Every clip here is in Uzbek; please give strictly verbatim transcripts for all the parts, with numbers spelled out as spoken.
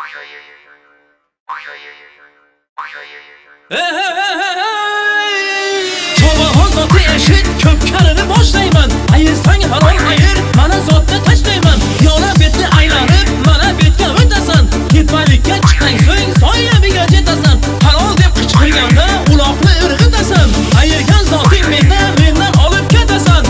Çobağın zotı eşit köpkarını boşlayman. Ayırsang halol ayır, mana zotni tashlayman. Yola betni aylanib, mana betga o'tasan. Ketmalikka chiqsang so'ng soyabiga jetasan. Halol deb qichqirganda uloqni irg'itasan. Ayirgan zoting mendan, mendan olib ketasan.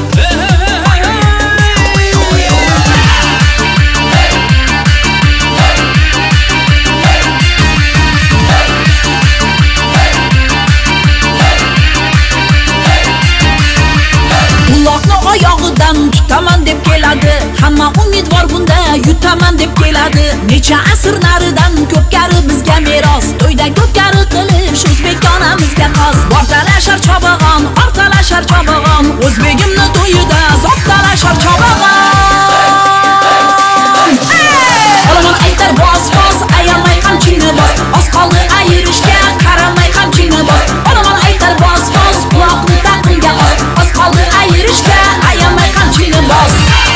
Oyog'idan tutaman deb keladi, hamma umidvor bunda yutaman deb keladi. Necha asr naridan ko'pkari bizga meros, to'yda ko'pkari qilish o'zbekonamizga xos. Bor talashar chobag'on, or talashar chobag'on, o'zbegimni to'yida zot talashar chobag'on. Olomon aytar bos bos, ayamay qamchini bos, oz qoldi ayirishga qaramay qamchini bos. Olomon aytar bos bos, quloqni taqinga os, oz qoldi ayirishga ayamay qamchini bos.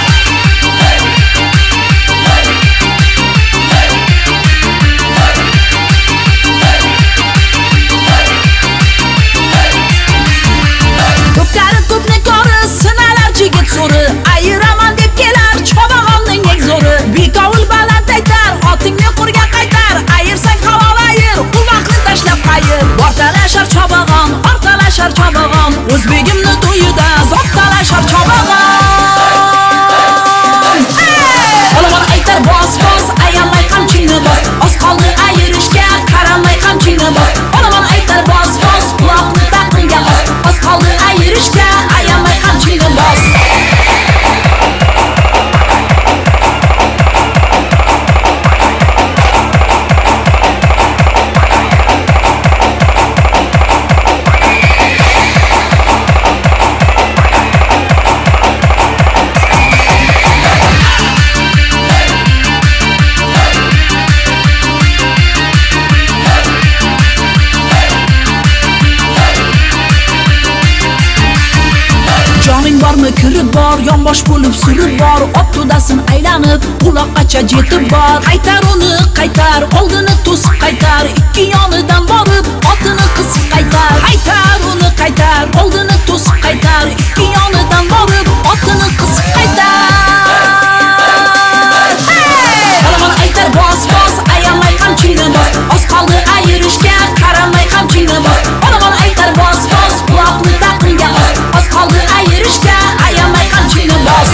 Ko'pkari ko'pni ko'ri, sinalar jigit so'ri, ayiraman deb kelar chobag'onning eng zo'ri. Bekovul baland aytar, otingni qurga qaytar, ayirsang halol ayir, uloqni tashlab qayir. Bor talashar chobag'on, or talashar chobag'on, o'zbegimni to'yida zot talashar chobag'on. Olomon aytar bos bos, ayamay qamchini bos, oz qoldi ayirishga qaramay qamchini bos. Olomon aytar bos bos, quloqni taqinga os, oz qoldi ayirishga ayamay qamchini bos. Joning bormi kirib bor, yonbosh bo'lib surib bor, ot to'dasin aylanib, quloqqacha jetib bor. Qaytar uni qaytar, oldini to'sib qaytar, ikki yonidan borib, otini qisib qaytar. Qaytar uni qaytar, oldini to'sib qaytar, ikki yonidan borib, otini qisib qaytar. Olomon aytar bos bos, ayamay qamchini bos, oz qoldi ayirishga qaramay qamchini bos. Olomon aytar bos bos, quloqni taqinga os, oz qoldi ayirishga ayamay qamchini bos.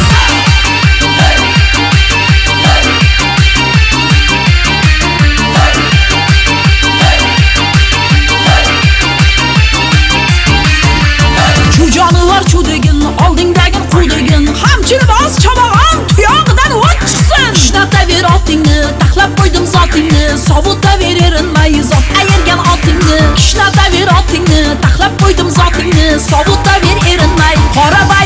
Shu jonivor chudegin, oldingdagi qudegin, qamchini bos chobag'on, tuyog'idan o't chiqsin. Ishnataver otingni, taxlab qo'ydim zotingni, sovutaver erinmay zot ayirgan otingni. Ishnataver otingni, taxlab qo'ydim zotingni, sovutaver erinmay. Qora